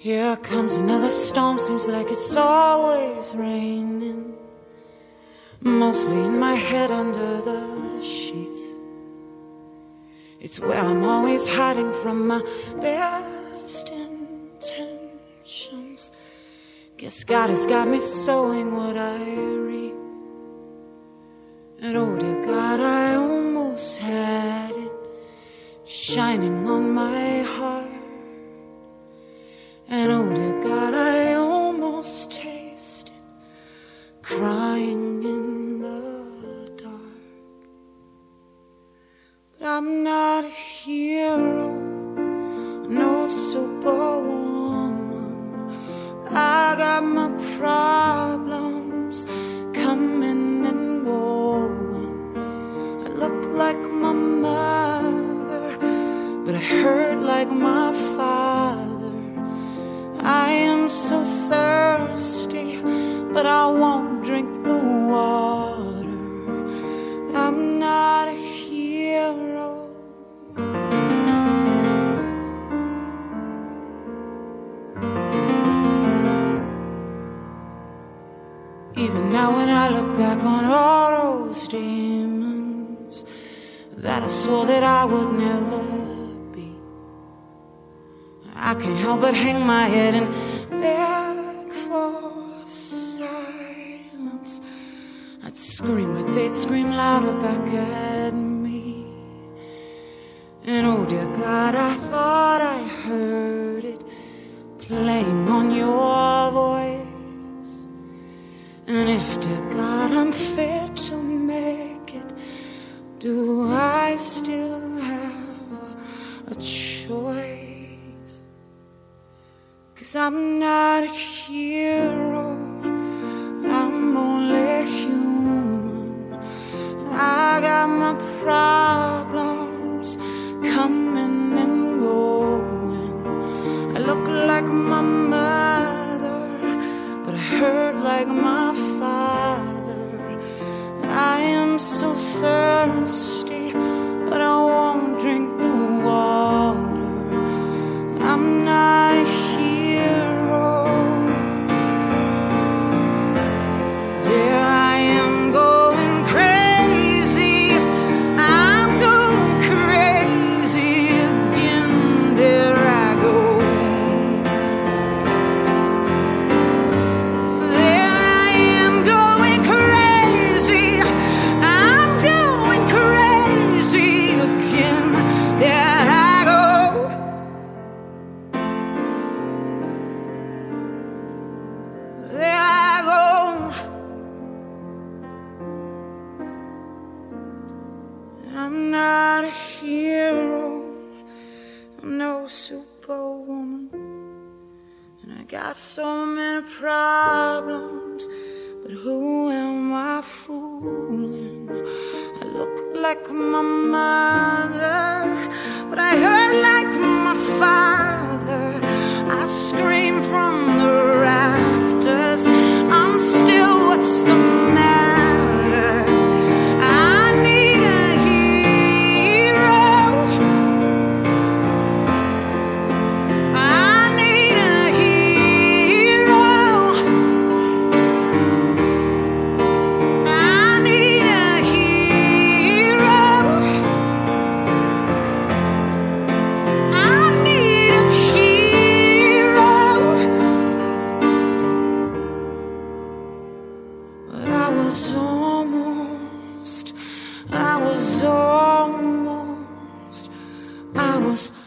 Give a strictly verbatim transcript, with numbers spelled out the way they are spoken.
Here comes another storm, seems like it's always raining. Mostly in my head under the sheets. It's where I'm always hiding from my best intentions. Guess God has got me sowing what I reap. And oh dear God, I almost had it shining on my heart. And oh dear God, I almost tasted crying in the dark. But I'm not a hero, no superwoman. I got my problems coming and going. I look like my mother, but I hurt like my father. I am so thirsty, but I won't drink the water. I'm not a hero. Even now when I look back on all those demons that I swore that I would never be, I can't help but hang my head and beg for silence. I'd scream, but they'd scream louder back at me. And oh dear God, I thought I heard it playing on your voice. And if, dear God, I'm fit to make it, do I still have a, a choice? 'Cause I'm not a hero, I'm only human. I got my problems coming and going. I look like my mother, but I hurt like my father. I am so thirsty, but I won't drink the water. I'm not a hero. There I am going crazy. I'm going crazy again. There I go. There I am going crazy. I'm going crazy again. There I go. There I go. I'm not a hero, I'm no superwoman. And I got so many problems, but who am I fooling? I look like my mother, but I hurt like my father. I scream from the rafters, I'm still, what's the matter? I need a hero. I need a hero. I need a hero. I need a hero. But I was almost, I was almost, I was